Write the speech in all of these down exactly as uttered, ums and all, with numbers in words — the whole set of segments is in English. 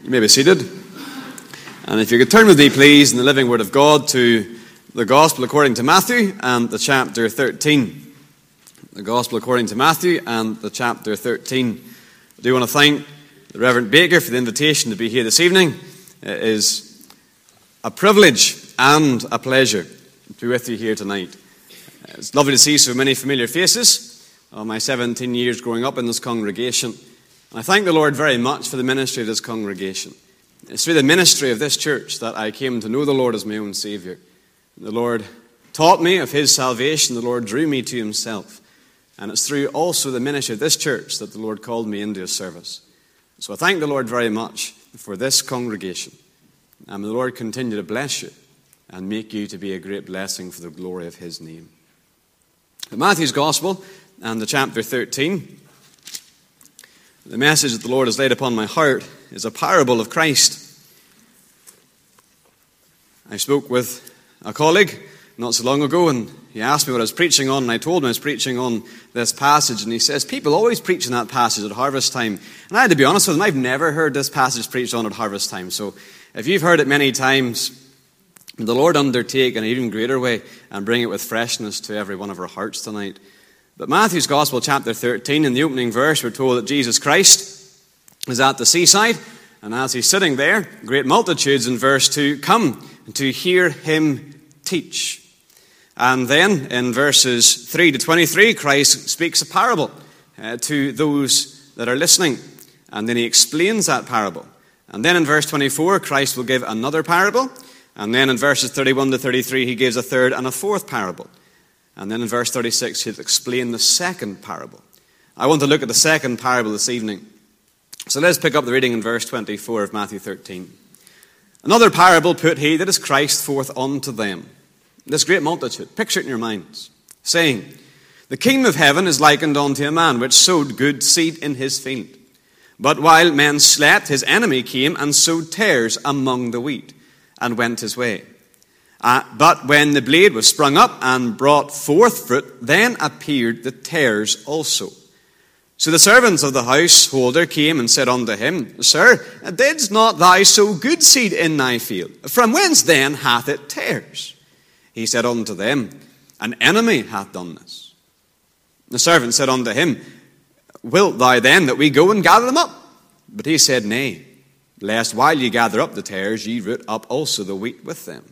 You may be seated. And if you could turn with me, please, in the living Word of God to the Gospel according to Matthew and the chapter thirteen. The Gospel according to Matthew and the chapter thirteen. I do want to thank the Reverend Baker for the invitation to be here this evening. It is a privilege and a pleasure to be with you here tonight. It's lovely to see so many familiar faces of my seventeen years growing up in this congregation. I thank the Lord very much for the ministry of this congregation. It's through the ministry of this church that I came to know the Lord as my own Saviour. The Lord taught me of His salvation. The Lord drew me to Himself. And it's through also the ministry of this church that the Lord called me into His service. So I thank the Lord very much for this congregation. And may the Lord continue to bless you and make you to be a great blessing for the glory of His name. The Matthew's Gospel and the chapter thirteen. The message that the Lord has laid upon my heart is a parable of Christ. I spoke with a colleague not so long ago, and he asked me what I was preaching on, and I told him I was preaching on this passage, and he says, people always preach on that passage at harvest time. And I had to be honest with him, I've never heard this passage preached on at harvest time. So if you've heard it many times, the Lord undertake in an even greater way and bring it with freshness to every one of our hearts tonight. But Matthew's Gospel, chapter thirteen, in the opening verse, we're told that Jesus Christ is at the seaside, and as he's sitting there, great multitudes in verse two come to hear him teach. And then in verses three to twenty-three, Christ speaks a parable uh, to those that are listening, and then he explains that parable. And then in verse twenty-four, Christ will give another parable, and then in verses thirty-one to thirty-three, he gives a third and a fourth parable. And then in verse thirty-six, he'll explain the second parable. I want to look at the second parable this evening. So let's pick up the reading in verse twenty-four of Matthew thirteen. Another parable put he, that is Christ, forth unto them, this great multitude. Picture it in your minds, saying, the kingdom of heaven is likened unto a man which sowed good seed in his field. But while men slept, his enemy came and sowed tares among the wheat, and went his way. Uh, but when the blade was sprung up and brought forth fruit, then appeared the tares also. So the servants of the householder came and said unto him, Sir, didst not thou sow good seed in thy field? From whence then hath it tares? He said unto them, An enemy hath done this. The servant said unto him, Wilt thou then that we go and gather them up? But he said, Nay, lest while ye gather up the tares, ye root up also the wheat with them.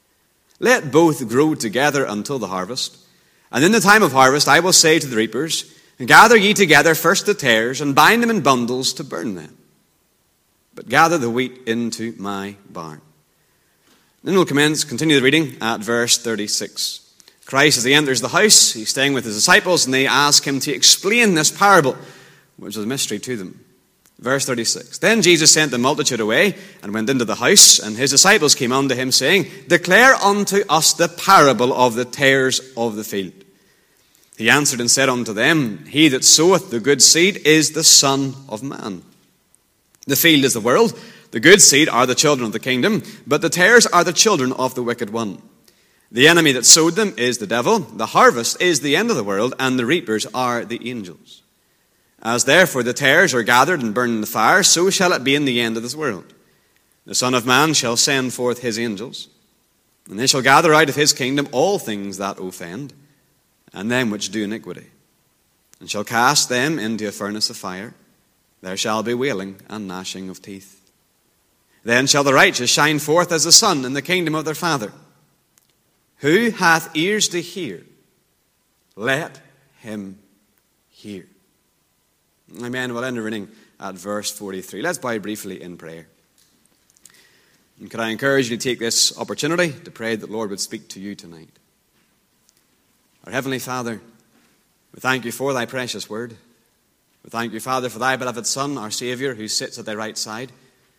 Let both grow together until the harvest. And in the time of harvest I will say to the reapers, Gather ye together first the tares, and bind them in bundles to burn them. But gather the wheat into my barn. Then we'll commence, continue the reading at verse thirty-six. Christ, as he enters the house, he's staying with his disciples, and they ask him to explain this parable, which is a mystery to them. Verse thirty-six. Then Jesus sent the multitude away and went into the house, and his disciples came unto him, saying, Declare unto us the parable of the tares of the field. He answered and said unto them, He that soweth the good seed is the Son of Man. The field is the world, the good seed are the children of the kingdom, but the tares are the children of the wicked one. The enemy that sowed them is the devil. The harvest is the end of the world, and the reapers are the angels. As therefore the tares are gathered and burned in the fire, so shall it be in the end of this world. The Son of Man shall send forth his angels, and they shall gather out of his kingdom all things that offend, and them which do iniquity, and shall cast them into a furnace of fire. There shall be wailing and gnashing of teeth. Then shall the righteous shine forth as the sun in the kingdom of their Father. Who hath ears to hear, let him hear. Amen. We'll end the reading at verse forty-three. Let's bow briefly in prayer. And could I encourage you to take this opportunity to pray that the Lord would speak to you tonight. Our Heavenly Father, we thank you for thy precious word. We thank you, Father, for thy beloved Son, our Saviour, who sits at thy right side.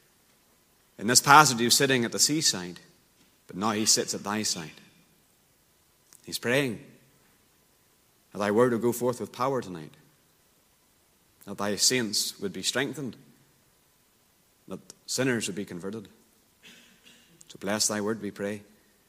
In this passage, he was sitting at the seaside, but now he sits at thy side. He's praying that thy word will go forth with power tonight, that thy saints would be strengthened, that sinners would be converted. So bless thy word, we pray.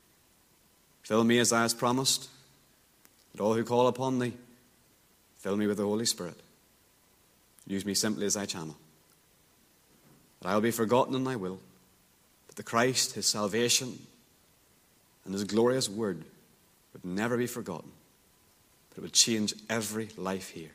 Fill me as thou hast promised, that all who call upon thee, fill me with the Holy Spirit. Use me simply as thy channel. that I will be forgotten in thy will, that the Christ, his salvation, and his glorious word would never be forgotten, but it would change every life here.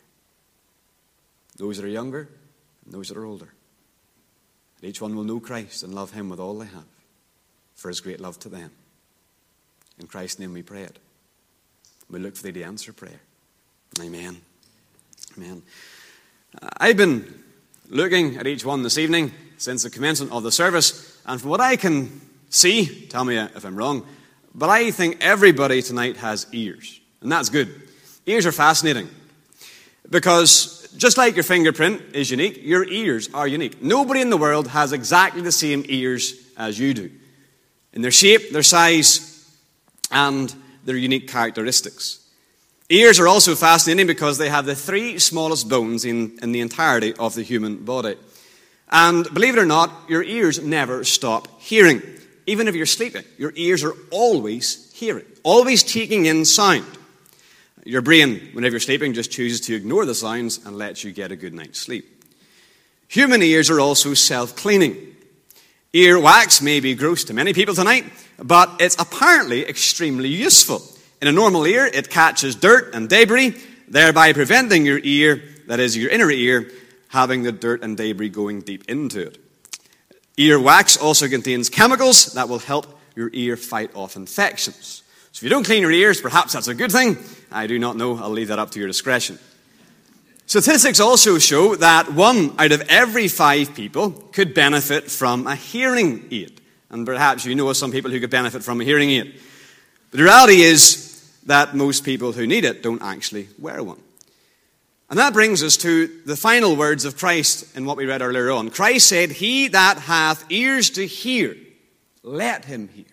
Those that are younger and those that are older. That each one will know Christ and love him with all they have for his great love to them. In Christ's name we pray it. We look for thee to answer prayer. Amen. Amen. I've been looking at each one this evening since the commencement of the service, and from what I can see, tell me if I'm wrong, but I think everybody tonight has ears, and that's good. Ears are fascinating because just like your fingerprint is unique, your ears are unique. Nobody in the world has exactly the same ears as you do, in their shape, their size, and their unique characteristics. Ears are also fascinating because they have the three smallest bones in, in the entirety of the human body. And believe it or not, your ears never stop hearing. Even if you're sleeping, your ears are always hearing, always taking in sound. Your brain, whenever you're sleeping, just chooses to ignore the sounds and lets you get a good night's sleep. Human ears are also self-cleaning. Ear wax may be gross to many people tonight, but it's apparently extremely useful. In a normal ear, it catches dirt and debris, thereby preventing your ear, that is your inner ear, having the dirt and debris going deep into it. Ear wax also contains chemicals that will help your ear fight off infections. So if you don't clean your ears, perhaps that's a good thing. I do not know. I'll leave that up to your discretion. Statistics also show that one out of every five people could benefit from a hearing aid. And perhaps you know of some people who could benefit from a hearing aid. But the reality is that most people who need it don't actually wear one. And that brings us to the final words of Christ in what we read earlier on. Christ said, "He that hath ears to hear, let him hear."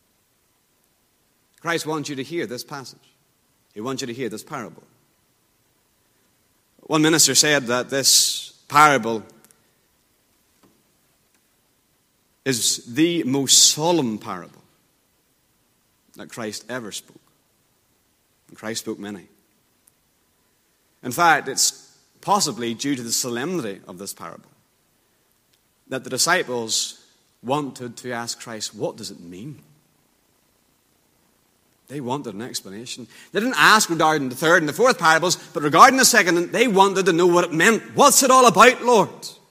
Christ wants you to hear this passage. He wants you to hear this parable. One minister said that this parable is the most solemn parable that Christ ever spoke. And Christ spoke many. In fact, it's possibly due to the solemnity of this parable that the disciples wanted to ask Christ, what does it mean? They wanted an explanation. They didn't ask regarding the third and the fourth parables, but regarding the second, they wanted to know what it meant. What's it all about, Lord?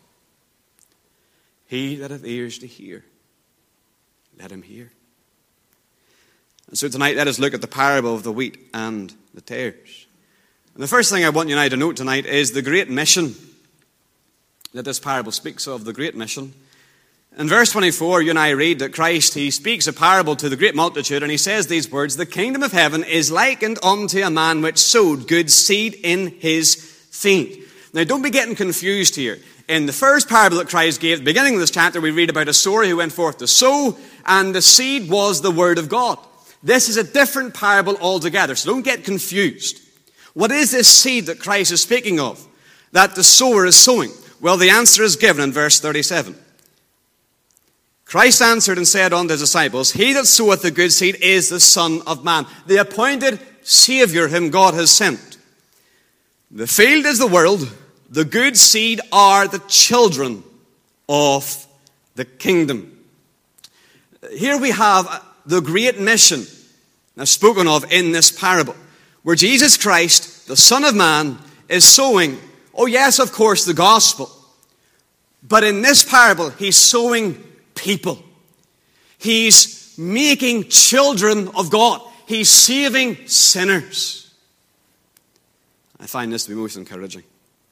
He that hath ears to hear, let him hear. And so tonight, let us look at the parable of the wheat and the tares. And the first thing I want you and I to note tonight is the great mission that this parable speaks of, the great mission. In verse twenty-four, you and I read that Christ, he speaks a parable to the great multitude, and he says these words, "The kingdom of heaven is likened unto a man which sowed good seed in his field." Now, don't be getting confused here. In the first parable that Christ gave, at the beginning of this chapter, we read about a sower who went forth to sow, and the seed was the word of God. This is a different parable altogether, so don't get confused. What is this seed that Christ is speaking of, that the sower is sowing? Well, the answer is given in verse thirty-seven. Christ answered and said unto his disciples, "He that soweth the good seed is the Son of Man, the appointed Saviour whom God has sent. The field is the world, the good seed are the children of the kingdom." Here we have the great mission that's spoken of in this parable, where Jesus Christ, the Son of Man, is sowing, oh yes, of course, the gospel. But in this parable, he's sowing people. He's making children of God. He's saving sinners. I find this to be most encouraging.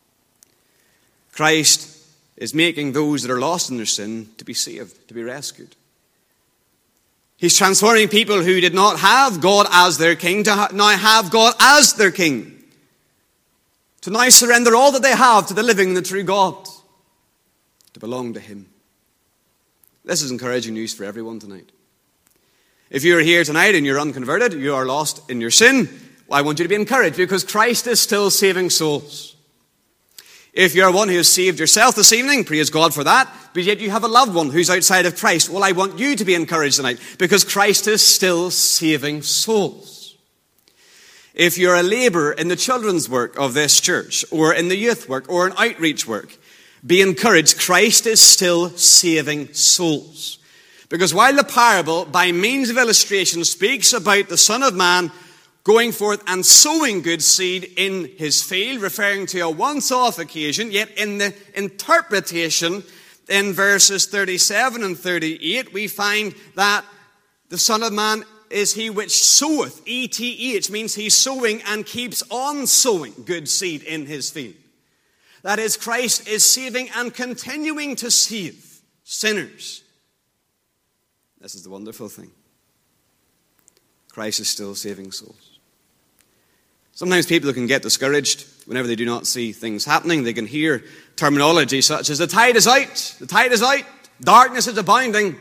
Christ is making those that are lost in their sin to be saved, to be rescued. He's transforming people who did not have God as their king to now have God as their king. To now surrender all that they have to the living and the true God. To belong to him. This is encouraging news for everyone tonight. If you're here tonight and you're unconverted, you are lost in your sin, well, I want you to be encouraged because Christ is still saving souls. If you're one who has saved yourself this evening, praise God for that, but yet you have a loved one who's outside of Christ, well, I want you to be encouraged tonight because Christ is still saving souls. If you're a laborer in the children's work of this church, or in the youth work, or in outreach work, Be encouraged. Christ is still saving souls. Because while the parable, by means of illustration, speaks about the Son of Man going forth and sowing good seed in his field, referring to a once-off occasion, yet in the interpretation in verses thirty-seven and thirty-eight, we find that the Son of Man is he which soweth, E T H, means he's sowing and keeps on sowing good seed in his field. That is, Christ is saving and continuing to save sinners. This is the wonderful thing. Christ is still saving souls. Sometimes people can get discouraged whenever they do not see things happening. They can hear terminology such as, the tide is out, the tide is out, darkness is abounding.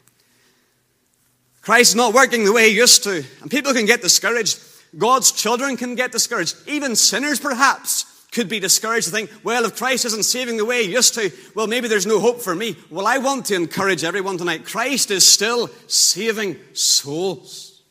Christ is not working the way he used to. And people can get discouraged. God's children can get discouraged. Even sinners, perhaps, could be discouraged to think, well, if Christ isn't saving the way he used to, well, maybe there's no hope for me. Well, I want to encourage everyone tonight. Christ is still saving souls.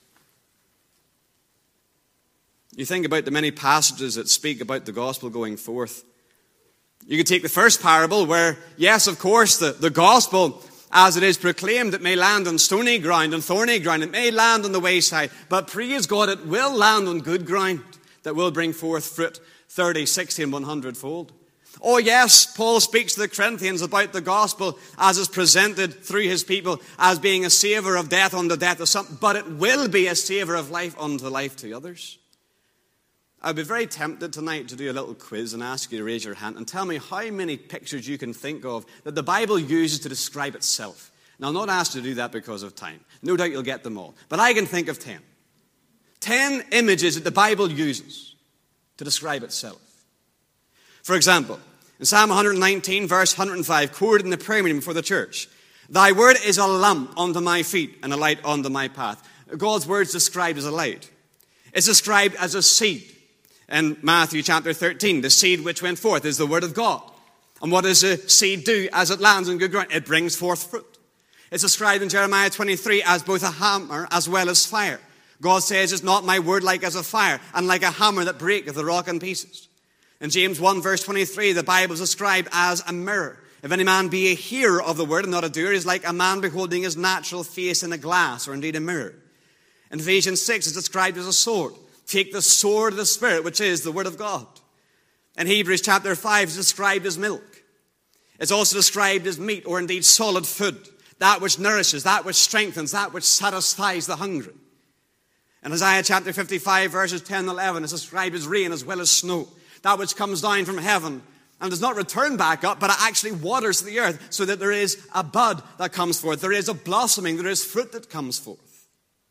You think about the many passages that speak about the gospel going forth. You could take the first parable where, yes, of course, the, the gospel, as it is proclaimed, it may land on stony ground and thorny ground. It may land on the wayside. But praise God, it will land on good ground that will bring forth fruit thirty, sixty, and one hundred fold. Oh yes, Paul speaks to the Corinthians about the gospel as is presented through his people as being a savour of death unto death of some, but it will be a savour of life unto life to others. I'd be very tempted tonight to do a little quiz and ask you to raise your hand and tell me how many pictures you can think of that the Bible uses to describe itself. Now, I'll not ask you to do that because of time. No doubt you'll get them all. But I can think of ten. Ten images that the Bible uses to describe itself. For example, in Psalm one nineteen, verse one hundred five, quoted in the prayer meeting before the church, thy word is a lamp unto my feet and a light unto my path. God's word is described as a light. It's described as a seed. In Matthew chapter thirteen, the seed which went forth is the word of God. And what does a seed do as it lands on good ground? It brings forth fruit. It's described in Jeremiah twenty-three as both a hammer as well as fire. God says, is not my word like as a fire, and like a hammer that breaketh the rock in pieces? In James one verse twenty-three, the Bible is described as a mirror. If any man be a hearer of the word and not a doer, he is like a man beholding his natural face in a glass, or indeed a mirror. In Ephesians six, it's described as a sword. Take the sword of the Spirit, which is the word of God. In Hebrews chapter five, it's described as milk. It's also described as meat, or indeed solid food. That which nourishes, that which strengthens, that which satisfies the hungry. In Isaiah chapter fifty-five, verses ten and eleven, it's described as rain as well as snow. That which comes down from heaven and does not return back up, but it actually waters the earth so that there is a bud that comes forth. There is a blossoming. There is fruit that comes forth.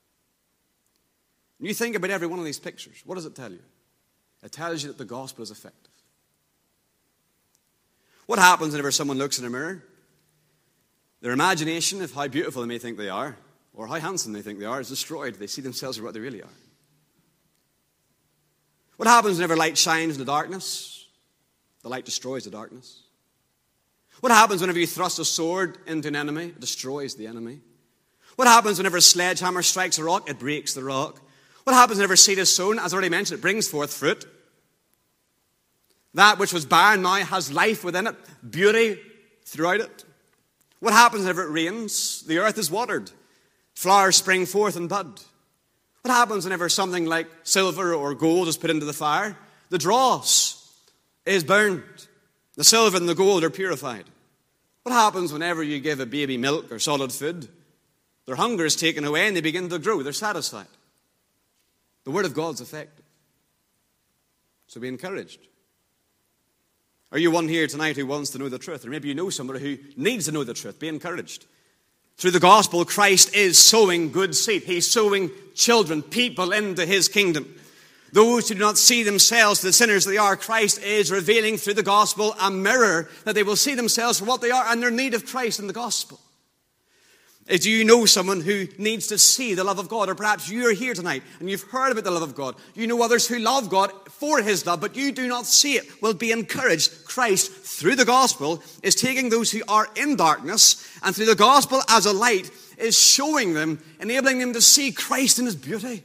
When you think about every one of these pictures, what does it tell you? It tells you that the gospel is effective. What happens whenever someone looks in a mirror? Their imagination of how beautiful they may think they are, or how handsome they think they are, is destroyed. They see themselves for what they really are. What happens whenever light shines in the darkness? The light destroys the darkness. What happens whenever you thrust a sword into an enemy? It destroys the enemy. What happens whenever a sledgehammer strikes a rock? It breaks the rock. What happens whenever seed is sown? As I already mentioned, it brings forth fruit. That which was barren now has life within it, beauty throughout it. What happens whenever it rains? The earth is watered. Flowers spring forth and bud. What happens whenever something like silver or gold is put into the fire? The dross is burned. The silver and the gold are purified. What happens whenever you give a baby milk or solid food? Their hunger is taken away and they begin to grow. They're satisfied. The word of God's effective. So be encouraged. Are you one here tonight who wants to know the truth? Or maybe you know somebody who needs to know the truth. Be encouraged. Through the gospel, Christ is sowing good seed. He's sowing children, people into his kingdom. Those who do not see themselves, the sinners they are, Christ is revealing through the gospel a mirror that they will see themselves for what they are and their need of Christ in the gospel. Do you know someone who needs to see the love of God? Or perhaps you are here tonight and you've heard about the love of God. You know others who love God for his love, but you do not see it. Well, be encouraged. Christ, through the gospel, is taking those who are in darkness, and through the gospel as a light, is showing them, enabling them to see Christ in his beauty.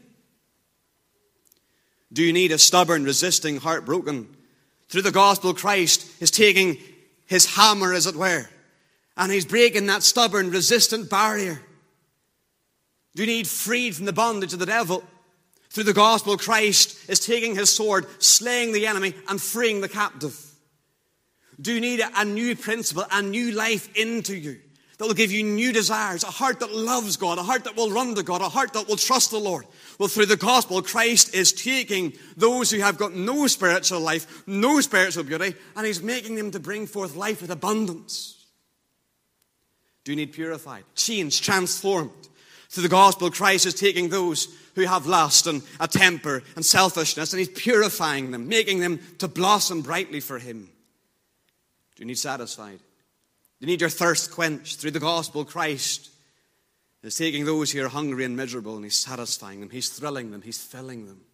Do you need a stubborn, resisting, heartbroken? Through the gospel, Christ is taking his hammer, as it were. And he's breaking that stubborn, resistant barrier. Do you need freed from the bondage of the devil? Through the gospel, Christ is taking his sword, slaying the enemy, and freeing the captive. Do you need a new principle, a new life into you that will give you new desires, a heart that loves God, a heart that will run to God, a heart that will trust the Lord? Well, through the gospel, Christ is taking those who have got no spiritual life, no spiritual beauty, and he's making them to bring forth life with abundance. Do you need purified, changed, transformed? Through the gospel, Christ is taking those who have lust and a temper and selfishness, and he's purifying them, making them to blossom brightly for him. Do you need satisfied? Do you need your thirst quenched? Through the gospel, Christ is taking those who are hungry and miserable, and he's satisfying them, he's thrilling them, he's filling them.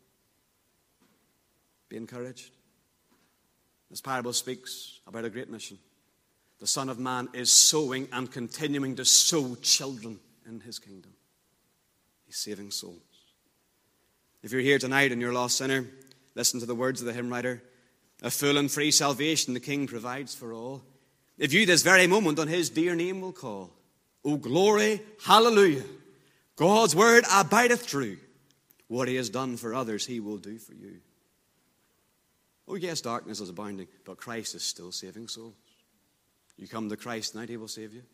Be encouraged. This parable speaks about a great mission. The Son of Man is sowing and continuing to sow children in his kingdom. He's saving souls. If you're here tonight and you're a lost sinner, listen to the words of the hymn writer. A full and free salvation the King provides for all. If you this very moment on his dear name will call, O glory, hallelujah, God's word abideth true. What he has done for others, he will do for you. Oh yes, darkness is abounding, but Christ is still saving souls. You come to Christ tonight, he will save you.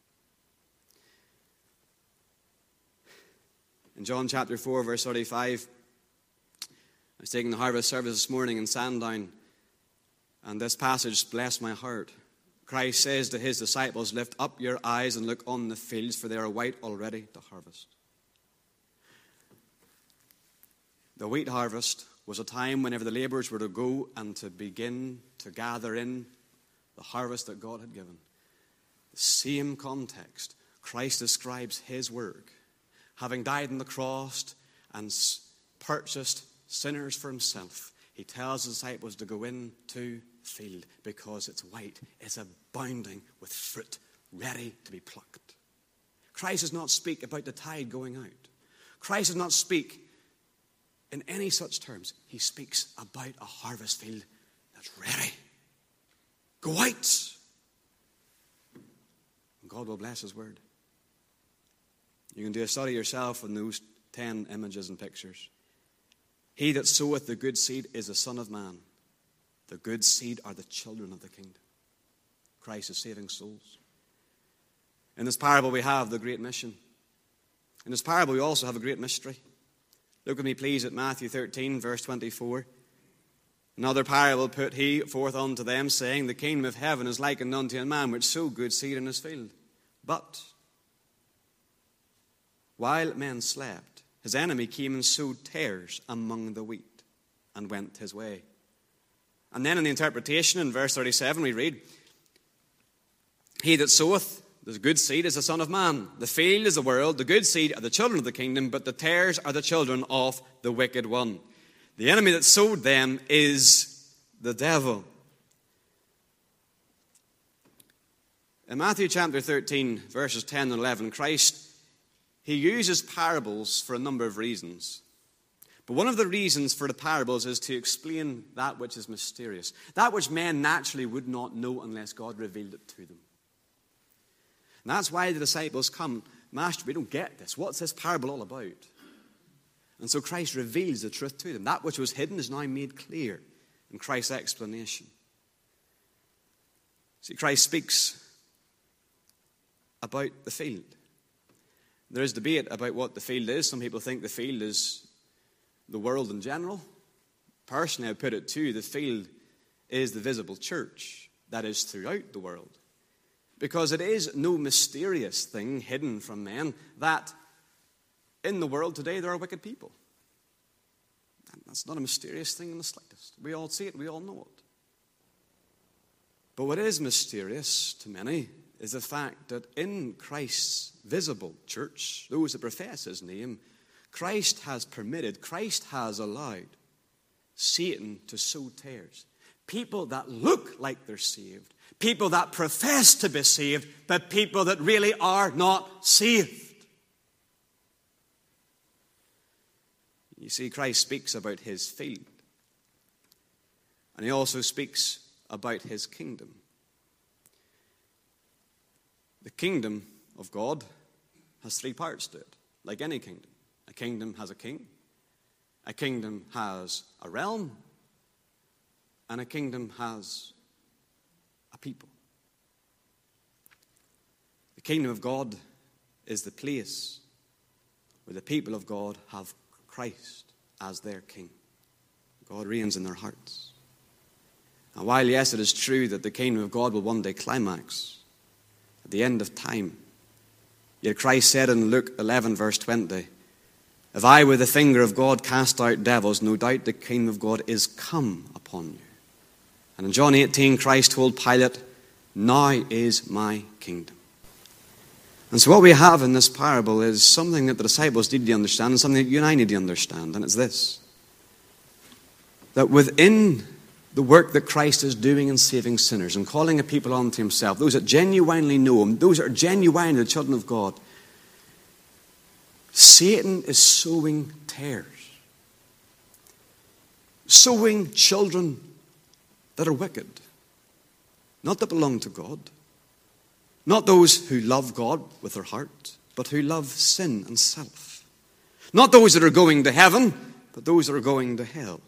In John chapter four, verse thirty-five, I was taking the harvest service this morning in Sandown, and this passage blessed my heart. Christ says to his disciples, lift up your eyes and look on the fields, for they are white already to harvest. The wheat harvest was a time whenever the laborers were to go and to begin to gather in the harvest that God had given. The same context, Christ describes his work. Having died on the cross and purchased sinners for himself, he tells the disciples to go into the field because it's white, it's abounding with fruit, ready to be plucked. Christ does not speak about the tide going out. Christ does not speak in any such terms. He speaks about a harvest field that's ready. Go out. And God will bless his word. You can do a study yourself on those ten images and pictures. He that soweth the good seed is the Son of Man. The good seed are the children of the kingdom. Christ is saving souls. In this parable we have the great mission. In this parable we also have a great mystery. Look with me please at Matthew thirteen, verse twenty-four. Another parable put he forth unto them, saying, the kingdom of heaven is likened unto a man which sowed good seed in his field. But while men slept, his enemy came and sowed tares among the wheat and went his way. And then in the interpretation in verse thirty-seven we read, he that soweth the good seed is the Son of Man. The field is the world, the good seed are the children of the kingdom, but the tares are the children of the wicked one. The enemy that sowed them is the devil. In Matthew chapter thirteen, verses ten and eleven, Christ, he uses parables for a number of reasons. But one of the reasons for the parables is to explain that which is mysterious, that which men naturally would not know unless God revealed it to them. And that's why the disciples come, Master, we don't get this. What's this parable all about? And so Christ reveals the truth to them. That which was hidden is now made clear in Christ's explanation. See, Christ speaks about the field. There is debate about what the field is. Some people think the field is the world in general. Personally, I put it to you, the field is the visible church that is throughout the world. Because it is no mysterious thing hidden from men that in the world today there are wicked people. And that's not a mysterious thing in the slightest. We all see it, we all know it. But what is mysterious to many is the fact that in Christ's visible church, those that profess his name, Christ has permitted, Christ has allowed Satan to sow tares. People that look like they're saved, people that profess to be saved, but people that really are not saved. You see, Christ speaks about his field. And he also speaks about his kingdom. The kingdom of God has three parts to it, like any kingdom. A kingdom has a king, a kingdom has a realm, and a kingdom has a people. The kingdom of God is the place where the people of God have Christ as their king. God reigns in their hearts. And while, yes, it is true that the kingdom of God will one day climax at the end of time, yet Christ said in Luke eleven, verse twenty, if I with the finger of God cast out devils, no doubt the kingdom of God is come upon you. And in John eighteen, Christ told Pilate, now is my kingdom. And so what we have in this parable is something that the disciples need to understand and something that you and I need to understand, and it's this. That within the work that Christ is doing in saving sinners and calling a people unto himself, those that genuinely know him, those that are genuinely the children of God, Satan is sowing tares. Sowing children that are wicked. Not that belong to God. Not those who love God with their heart, but who love sin and self. Not those that are going to heaven, but those that are going to hell.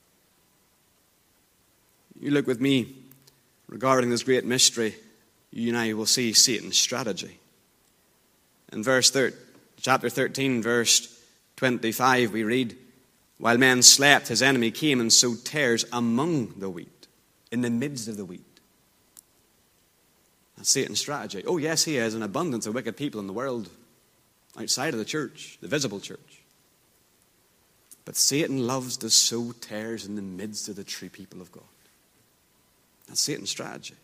You look with me regarding this great mystery, you and I will see Satan's strategy. In verse thirteen, chapter thirteen, verse twenty-five, we read, while men slept, his enemy came and sowed tares among the wheat, in the midst of the wheat. That's Satan's strategy. Oh, yes, he has an abundance of wicked people in the world outside of the church, the visible church. But Satan loves to sow tares in the midst of the true people of God. That's Satan's strategy.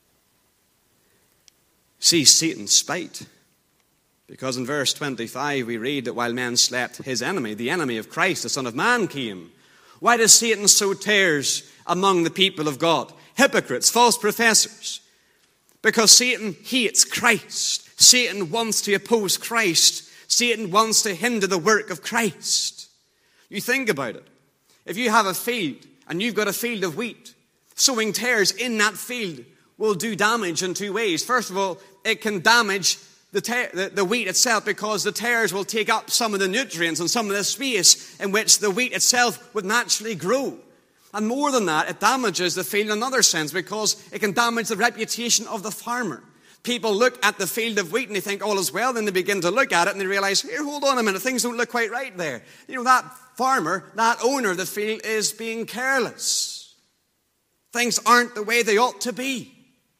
See Satan's spite. Because in verse twenty-five we read that while men slept, his enemy, the enemy of Christ, the Son of Man, came. Why does Satan sow tares among the people of God? Hypocrites, false professors. Because Satan hates Christ. Satan wants to oppose Christ. Satan wants to hinder the work of Christ. You think about it. If you have a field and you've got a field of wheat, sowing tares in that field will do damage in two ways. First of all, it can damage the, ta- the, the wheat itself because the tares will take up some of the nutrients and some of the space in which the wheat itself would naturally grow. And more than that, it damages the field in another sense because it can damage the reputation of the farmer. People look at the field of wheat and they think all is well, then they begin to look at it and they realize, here, hold on a minute, things don't look quite right there. You know, that farmer, that owner of the field is being careless. Things aren't the way they ought to be.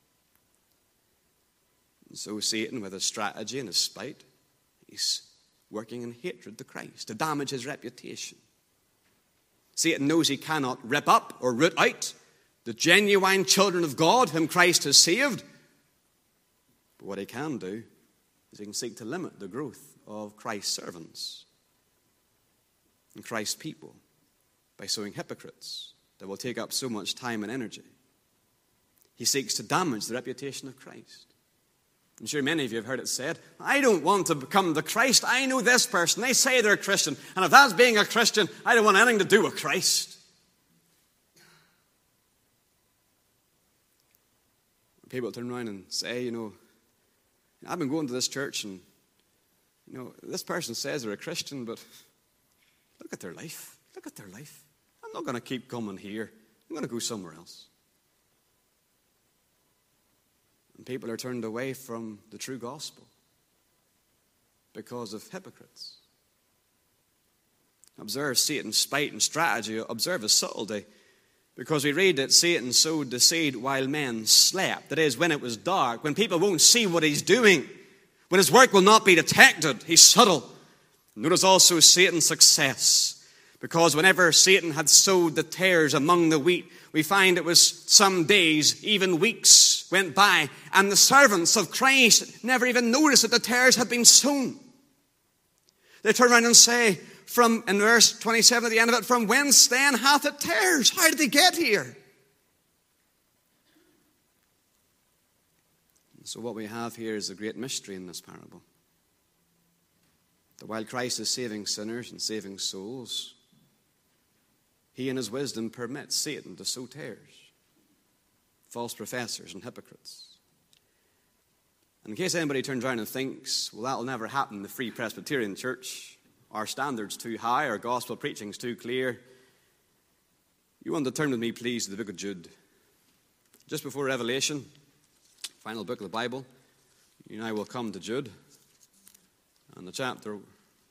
And so Satan, with his strategy and his spite, he's working in hatred to Christ to damage his reputation. Satan knows he cannot rip up or root out the genuine children of God whom Christ has saved. But what he can do is he can seek to limit the growth of Christ's servants and Christ's people by sowing hypocrites that will take up so much time and energy. He seeks to damage the reputation of Christ. I'm sure many of you have heard it said, I don't want to become the Christ. I know this person. They say they're a Christian. And if that's being a Christian, I don't want anything to do with Christ. People turn around and say, you know, I've been going to this church and, you know, this person says they're a Christian, but look at their life. Look at their life. I'm not going to keep coming here. I'm going to go somewhere else. And people are turned away from the true gospel because of hypocrites. Observe Satan's spite and strategy. Observe his subtlety. Because we read that Satan sowed the seed while men slept. That is, when it was dark, when people won't see what he's doing, when his work will not be detected. He's subtle. Notice also Satan's success. Because whenever Satan had sowed the tares among the wheat, we find it was some days, even weeks went by, and the servants of Christ never even noticed that the tares had been sown. They turn around and say, from in verse twenty-seven at the end of it, from whence then hath it tares? How did they get here? So what we have here is a great mystery in this parable. That while Christ is saving sinners and saving souls, he in his wisdom permits Satan to sow tares, false professors and hypocrites. And in case anybody turns around and thinks, well, that'll never happen in the Free Presbyterian Church, our standard's too high, our gospel preaching's too clear, you want to turn with me, please, to the book of Jude. Just before Revelation, final book of the Bible, you and I will come to Jude. And the chapter,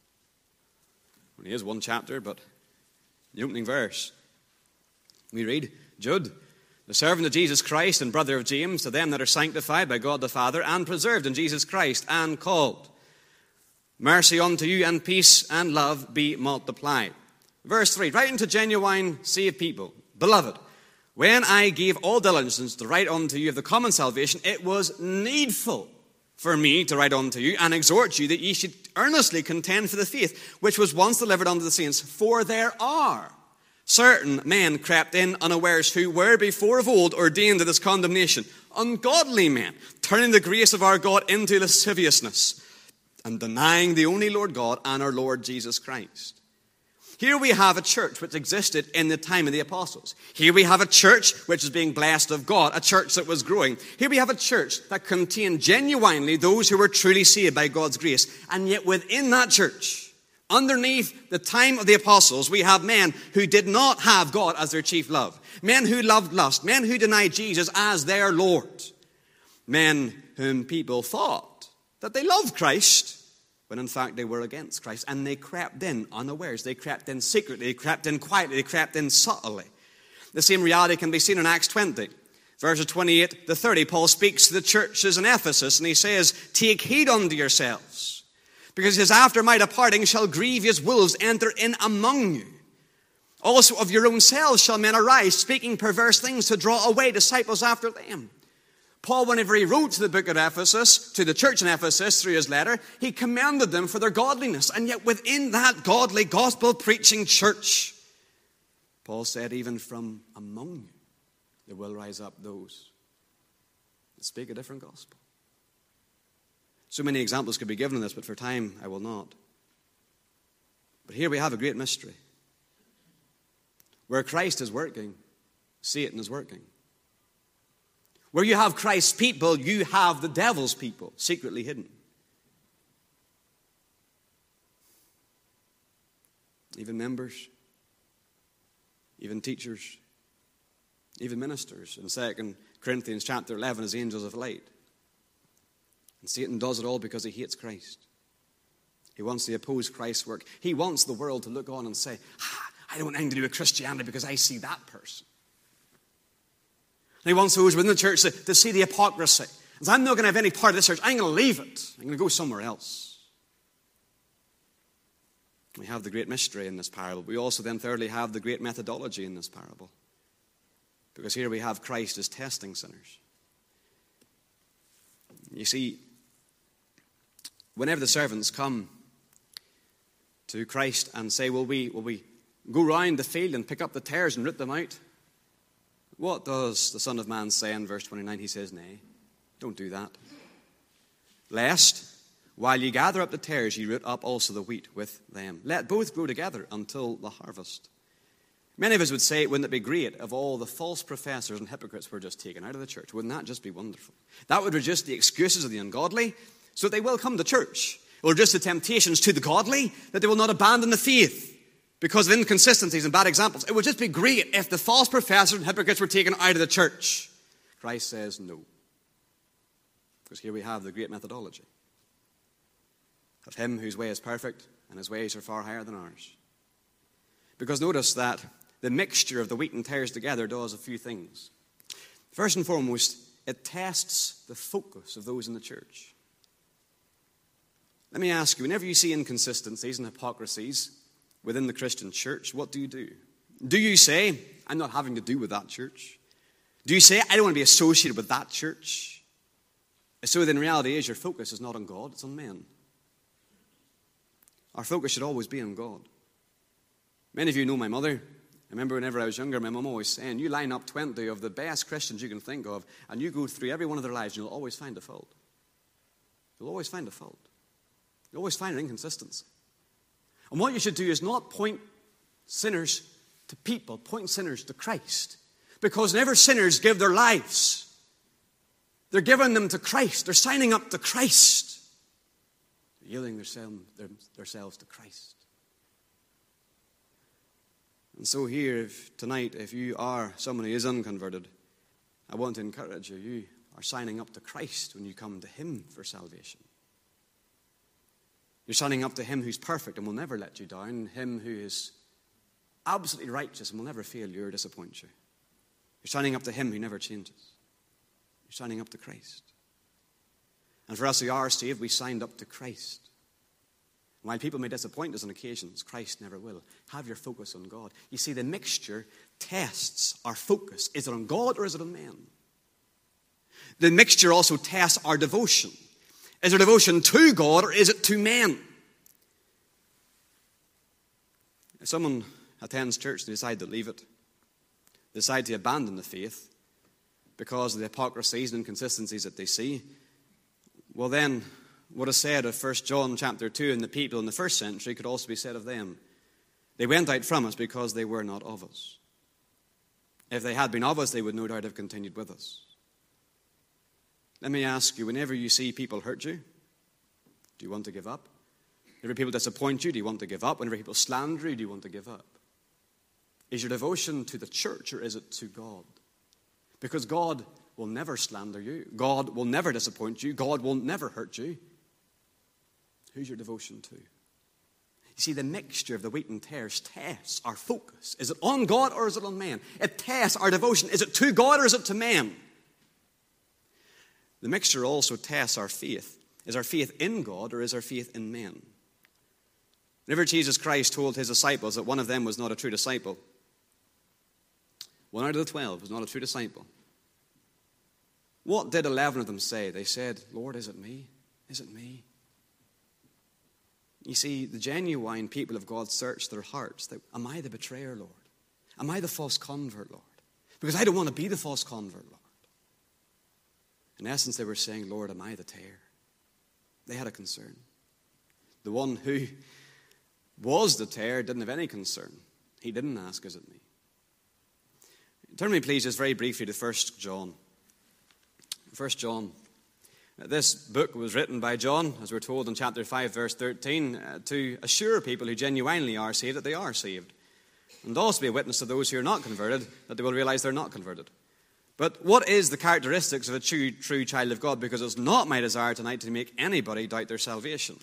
only is one chapter, but the opening verse, we read, Jude, the servant of Jesus Christ and brother of James, to them that are sanctified by God the Father and preserved in Jesus Christ and called. Mercy unto you and peace and love be multiplied. Verse three, writing to genuine saved people, beloved, when I gave all diligence to write unto you of the common salvation, it was needful for me to write unto you and exhort you that ye should earnestly contend for the faith which was once delivered unto the saints. For there are certain men crept in unawares who were before of old ordained to this condemnation, ungodly men, turning the grace of our God into lasciviousness and denying the only Lord God and our Lord Jesus Christ. Here we have a church which existed in the time of the apostles. Here we have a church which is being blessed of God, a church that was growing. Here we have a church that contained genuinely those who were truly saved by God's grace. And yet within that church, underneath the time of the apostles, we have men who did not have God as their chief love. Men who loved lust. Men who denied Jesus as their Lord. Men whom people thought that they loved Christ, when in fact they were against Christ. And they crept in unawares. They crept in secretly. They crept in quietly. They crept in subtly. The same reality can be seen in Acts twenty. Verses twenty-eight to thirty, Paul speaks to the churches in Ephesus, and he says, take heed unto yourselves, because his after my departing shall grievous wolves enter in among you. Also of your own selves shall men arise, speaking perverse things to draw away disciples after them. Paul, whenever he wrote to the book of Ephesus, to the church in Ephesus through his letter, he commended them for their godliness. And yet within that godly gospel-preaching church, Paul said, even from among you, there will rise up those that speak a different gospel. So many examples could be given of this, but for time I will not. But here we have a great mystery. Where Christ is working, Satan is working. Where you have Christ's people, you have the devil's people, secretly hidden. Even members, even teachers, even ministers. In Second Corinthians chapter eleven, as angels of light. And Satan does it all because he hates Christ. He wants to oppose Christ's work. He wants the world to look on and say, ah, I don't want anything to do with Christianity because I see that person. And he wants those within the church to, to see the hypocrisy. And so I'm not going to have any part of this church. I'm going to leave it. I'm going to go somewhere else. We have the great mystery in this parable. We also then thirdly have the great methodology in this parable. Because here we have Christ as testing sinners. You see, whenever the servants come to Christ and say, will we, will we go round the field and pick up the tares and root them out? What does the Son of Man say in verse twenty-nine? He says, nay, don't do that. Lest, while ye gather up the tares, ye root up also the wheat with them. Let both grow together until the harvest. Many of us would say, wouldn't it be great if all the false professors and hypocrites were just taken out of the church? Wouldn't that just be wonderful? That would reduce the excuses of the ungodly, so that they will come to church. It will reduce the temptations to the godly, that they will not abandon the faith because of inconsistencies and bad examples. It would just be great if the false professors and hypocrites were taken out of the church. Christ says no. Because here we have the great methodology of him whose way is perfect and his ways are far higher than ours. Because notice that the mixture of the wheat and tares together does a few things. First and foremost, it tests the focus of those in the church. Let me ask you, whenever you see inconsistencies and hypocrisies within the Christian church, what do you do? Do you say, I'm not having to do with that church? Do you say, I don't want to be associated with that church? So then reality is your focus is not on God, it's on men. Our focus should always be on God. Many of you know my mother. I remember whenever I was younger, my mum always saying, you line up twenty of the best Christians you can think of, and you go through every one of their lives, and you'll always find a fault. You'll always find a fault. You'll always find an inconsistency. And what you should do is not point sinners to people, point sinners to Christ. Because whenever sinners give their lives They're giving them to Christ. They're signing up to Christ. They're yielding themselves to Christ. And so here, if, tonight, if you are someone who is unconverted, I want to encourage you. You are signing up to Christ when you come to Him for salvation. You're signing up to Him who's perfect and will never let you down, Him who is absolutely righteous and will never fail you or disappoint you. You're signing up to Him who never changes. You're signing up to Christ. And for us who are saved, we signed up to Christ. While people may disappoint us on occasions, Christ never will. Have your focus on God. You see, the mixture tests our focus. Is it on God or is it on men? The mixture also tests our devotion. Is our devotion to God or is it to men? If someone attends church and decide to leave it, decide to abandon the faith because of the hypocrisies and inconsistencies that they see, well then, what is said of First John chapter two and the people in the first century could also be said of them. They went out from us because they were not of us. If they had been of us, they would no doubt have continued with us. Let me ask you, whenever you see people hurt you, do you want to give up? Whenever people disappoint you, do you want to give up? Whenever people slander you, do you want to give up? Is your devotion to the church or is it to God? Because God will never slander you. God will never disappoint you. God will never hurt you. Who's your devotion to? You see, the mixture of the wheat and tares tests our focus. Is it on God or is it on man? It tests our devotion. Is it to God or is it to man? The mixture also tests our faith. Is our faith in God or is our faith in men? Whenever Jesus Christ told his disciples that one of them was not a true disciple, one out of the twelve was not a true disciple, what did eleven of them say? They said, Lord, is it me? Is it me? You see, the genuine people of God search their hearts. They, Am I the betrayer, Lord? Am I the false convert, Lord? Because I don't want to be the false convert, Lord. In essence, they were saying, Lord, am I the tare? They had a concern. The one who was the tare didn't have any concern. He didn't ask, is it me? Turn me, please, just very briefly to First John. First John. This book was written by John, as we're told in chapter five, verse thirteen, uh, to assure people who genuinely are saved that they are saved. And also be a witness to those who are not converted, that they will realize they're not converted. But what is the characteristics of a true, true child of God? Because it's not my desire tonight to make anybody doubt their salvation.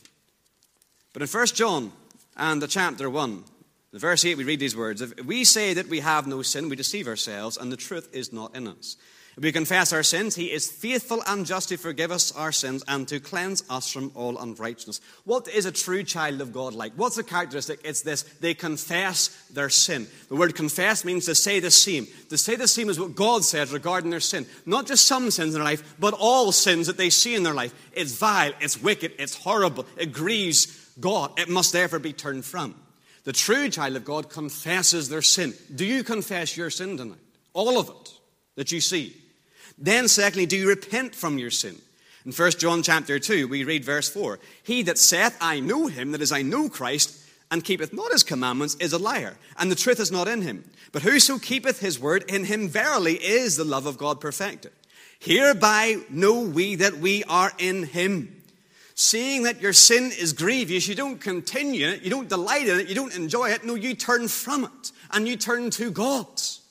But in First John and the chapter one, the verse eight, we read these words. If we say that we have no sin, we deceive ourselves, and the truth is not in us. If we confess our sins, he is faithful and just to forgive us our sins and to cleanse us from all unrighteousness. What is a true child of God like? What's the characteristic? It's this: they confess their sin. The word confess means to say the same. To say the same is what God says regarding their sin. Not just some sins in their life, but all sins that they see in their life. It's vile, it's wicked, it's horrible, it grieves God. It must therefore be turned from. The true child of God confesses their sin. Do you confess your sin tonight? All of it that you see. Then secondly, do you repent from your sin? In First John chapter two, we read verse four. He that saith, I know him, that is, I know Christ, and keepeth not his commandments, is a liar, and the truth is not in him. But whoso keepeth his word, in him verily is the love of God perfected. Hereby know we that we are in him. Seeing that your sin is grievous, you don't continue in it, you don't delight in it, you don't enjoy it. No, you turn from it, and you turn to God.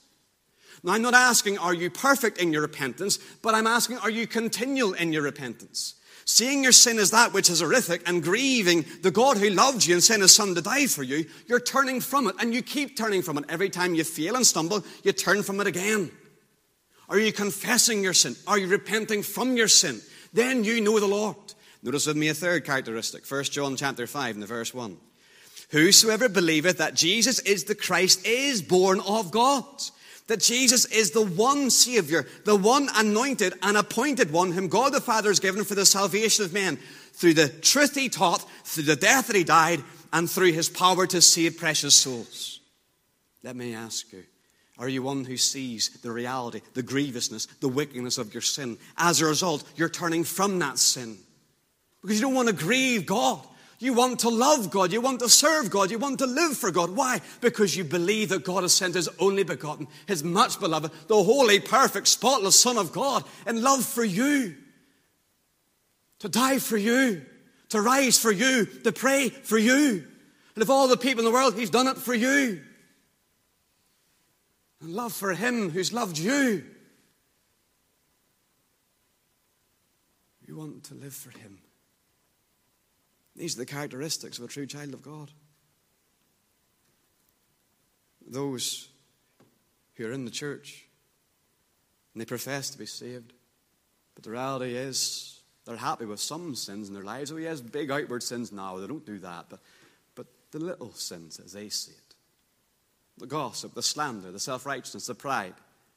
Now, I'm not asking, are you perfect in your repentance? But I'm asking, are you continual in your repentance? Seeing your sin as that which is horrific and grieving the God who loved you and sent his son to die for you, you're turning from it, and you keep turning from it. Every time you fail and stumble, you turn from it again. Are you confessing your sin? Are you repenting from your sin? Then you know the Lord. Notice with me a third characteristic. First John chapter five, in the verse one. Whosoever believeth that Jesus is the Christ is born of God. That Jesus is the one Savior, the one anointed and appointed one whom God the Father has given for the salvation of men through the truth he taught, through the death that he died, and through his power to save precious souls. Let me ask you, are you one who sees the reality, the grievousness, the wickedness of your sin? As a result, you're turning from that sin because you don't want to grieve God. You want to love God. You want to serve God. You want to live for God. Why? Because you believe that God has sent His only begotten, His much beloved, the holy, perfect, spotless Son of God in love for you. To die for you. To rise for you. To pray for you. And of all the people in the world, He's done it for you. And love for Him who's loved you. You want to live for Him. These are the characteristics of a true child of God. Those who are in the church and they profess to be saved, but the reality is they're happy with some sins in their lives. Oh yes, big outward sins now, they don't do that, but, but the little sins as they see it. The gossip, the slander, the self-righteousness, the pride.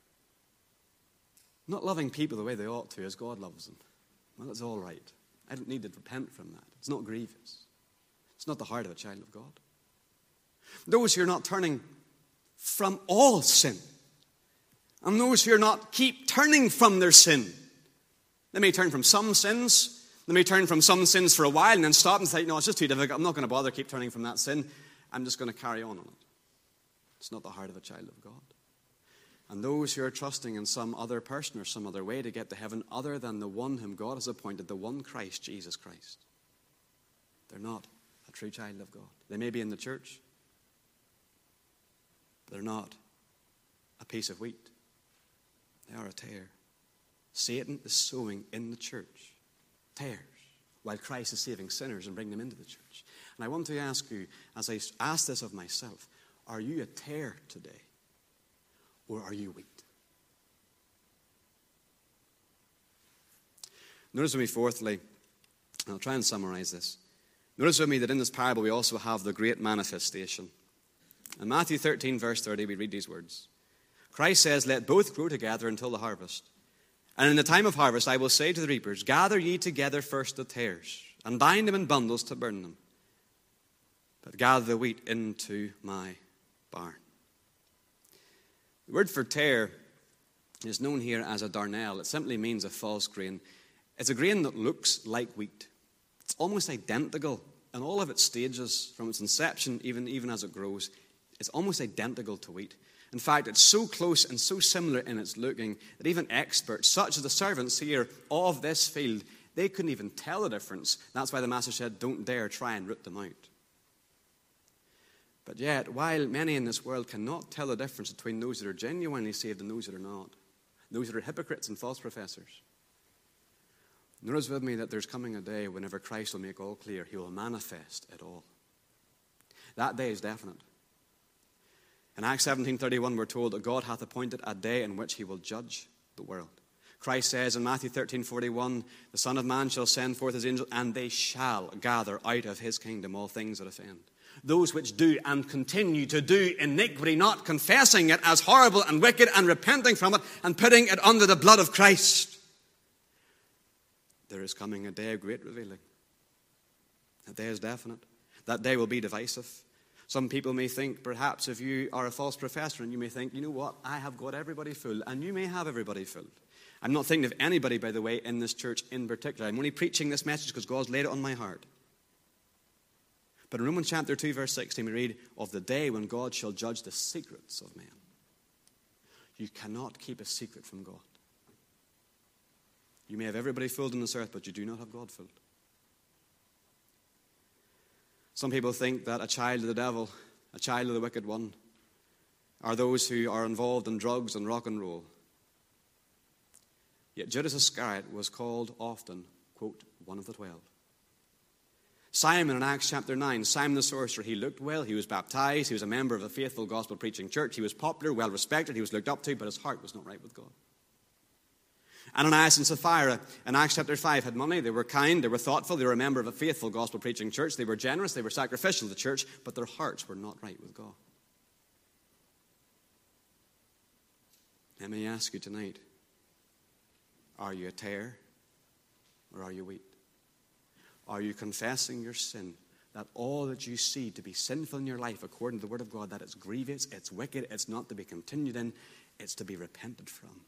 Not loving people the way they ought to as God loves them. Well, it's all right. I don't need to repent from that. It's not grievous. It's not the heart of a child of God. Those who are not turning from all sin, and those who are not keep turning from their sin. They may turn from some sins. They may turn from some sins for a while and then stop and say, no, it's just too difficult. I'm not going to bother keep turning from that sin. I'm just going to carry on on it. It's not the heart of a child of God. And those who are trusting in some other person or some other way to get to heaven other than the one whom God has appointed, the one Christ, Jesus Christ, they're not a true child of God. They may be in the church, but they're not a piece of wheat. They are a tare. Satan is sowing in the church tares, while Christ is saving sinners and bringing them into the church. And I want to ask you, as I ask this of myself, are you a tare today? Or are you wheat? Notice with me, fourthly, and I'll try and summarize this. Notice with me that in this parable we also have the great manifestation. In Matthew thirteen, verse thirty, we read these words. Christ says, let both grow together until the harvest. And in the time of harvest I will say to the reapers, gather ye together first the tares, and bind them in bundles to burn them. But gather the wheat into my barn. The word for tare is known here as a darnel. It simply means a false grain. It's a grain that looks like wheat. It's almost identical in all of its stages, from its inception even, even as it grows. It's almost identical to wheat. In fact, it's so close and so similar in its looking that even experts, such as the servants here of this field, they couldn't even tell the difference. That's why the master said, don't dare try and root them out. But yet, while many in this world cannot tell the difference between those that are genuinely saved and those that are not, those that are hypocrites and false professors, notice with me that there's coming a day whenever Christ will make all clear. He will manifest it all. That day is definite. In Acts seventeen thirty-one, we're told that God hath appointed a day in which He will judge the world. Christ says in Matthew thirteen forty-one, the Son of Man shall send forth His angels, and they shall gather out of His kingdom all things that offend. Those which do and continue to do iniquity, not confessing it as horrible and wicked and repenting from it and putting it under the blood of Christ. There is coming a day of great revealing. That day is definite. That day will be divisive. Some people may think, perhaps if you are a false professor, and you may think, you know what, I have got everybody fooled, and you may have everybody fooled. I'm not thinking of anybody, by the way, in this church in particular. I'm only preaching this message because God's laid it on my heart. But in Romans chapter two, verse sixteen, we read of the day when God shall judge the secrets of men. You cannot keep a secret from God. You may have everybody fooled on this earth, but you do not have God fooled. Some people think that a child of the devil, a child of the wicked one, are those who are involved in drugs and rock and roll. Yet Judas Iscariot was called often, quote, one of the twelve. Simon in Acts chapter nine, Simon the sorcerer, he looked well, he was baptized, he was a member of a faithful gospel-preaching church, he was popular, well-respected, he was looked up to, but his heart was not right with God. Ananias and Sapphira in Acts chapter five had money, they were kind, they were thoughtful, they were a member of a faithful gospel-preaching church, they were generous, they were sacrificial to the church, but their hearts were not right with God. Let me ask you tonight, are you a tare or are you wheat? Are you confessing your sin, that all that you see to be sinful in your life, according to the Word of God, that it's grievous, it's wicked, it's not to be continued in, it's to be repented from?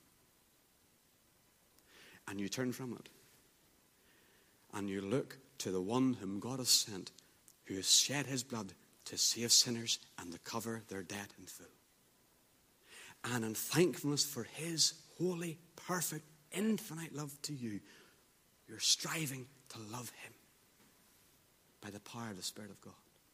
And you turn from it. And you look to the one whom God has sent who has shed his blood to save sinners and to cover their debt in full. And in thankfulness for his holy, perfect, infinite love to you, you're striving to love him by the power of the Spirit of God.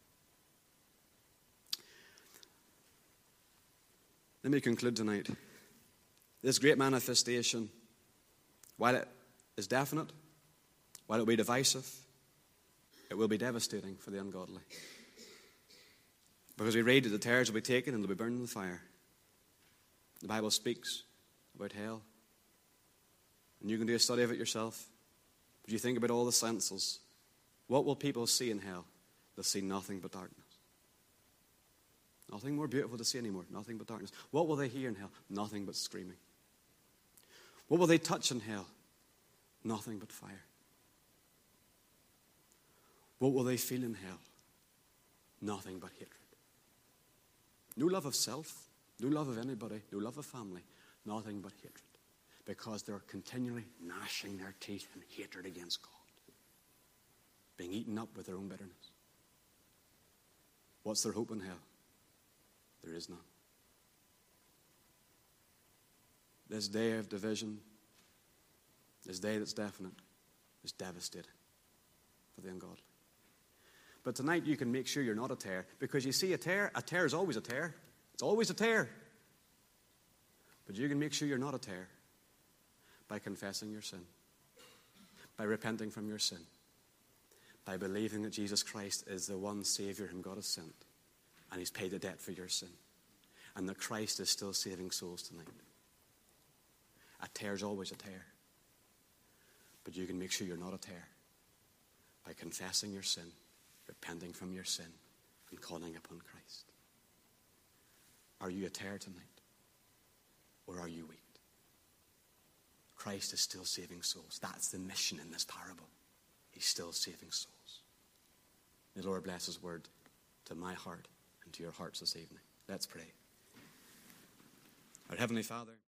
Let me conclude tonight. This great manifestation, while it is definite, while it will be divisive, it will be devastating for the ungodly. Because we read that the tares will be taken and they'll be burned in the fire. The Bible speaks about hell. And you can do a study of it yourself. But you think about all the senses. What will people see in hell? They'll see nothing but darkness. Nothing more beautiful to see anymore. Nothing but darkness. What will they hear in hell? Nothing but screaming. What will they touch in hell? Nothing but fire. What will they feel in hell? Nothing but hatred. No love of self, no love of anybody, no love of family, nothing but hatred. Because they're continually gnashing their teeth in hatred against God. Being eaten up with their own bitterness. What's their hope in hell? There is none. This day of division, this day that's definite, is devastating for the ungodly. But tonight you can make sure you're not a tare. Because you see, a tare, a tare is always a tare. It's always a tare. But you can make sure you're not a tare by confessing your sin. By repenting from your sin. By believing that Jesus Christ is the one Savior whom God has sent. And he's paid the debt for your sin. And that Christ is still saving souls tonight. A tare is always a tare. But you can make sure you're not a tare by confessing your sin, repenting from your sin, and calling upon Christ. Are you a tare tonight? Or are you weak? Christ is still saving souls. That's the mission in this parable. He's still saving souls. May the Lord bless his word to my heart and to your hearts this evening. Let's pray. Our Heavenly Father,